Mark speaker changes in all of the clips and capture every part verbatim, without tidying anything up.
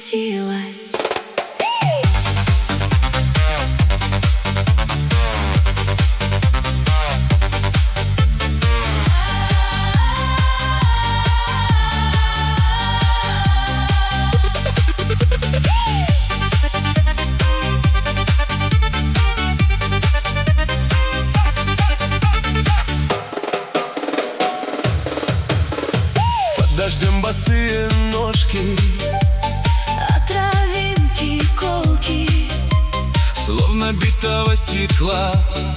Speaker 1: катилась.
Speaker 2: Дождем босые ножки,
Speaker 1: а травинки колки,
Speaker 2: словно битого стекла,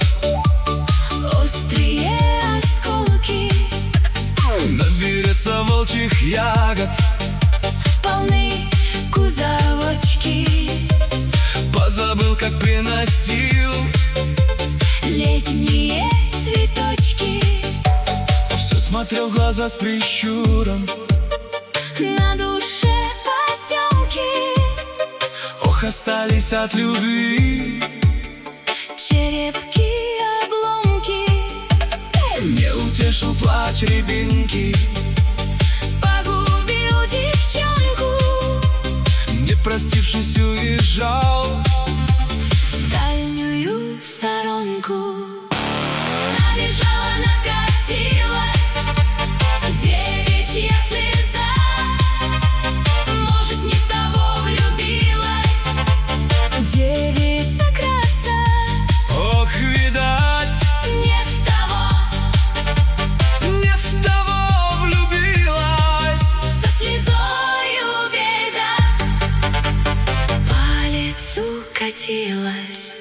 Speaker 1: острые осколки.
Speaker 2: Наберется волчьих ягод,
Speaker 1: полны кузовочки.
Speaker 2: позабыл, как приносил
Speaker 1: летние цветочки.
Speaker 2: Все смотрел в глаза с прищуром,
Speaker 1: на душе потемки.
Speaker 2: ох, остались от любви
Speaker 1: черепки, обломки.
Speaker 2: не утешил плач рябинки,
Speaker 1: Погубил девчонку,
Speaker 2: не простившись, уезжал
Speaker 1: в дальнюю сторонку. Набежала, накатилась девичья слеза. Может, не в того влюбилась девица краса.
Speaker 2: ох, видать,
Speaker 1: Не в того,
Speaker 2: не в того влюбилась.
Speaker 1: со слезою беда по лицу катилась.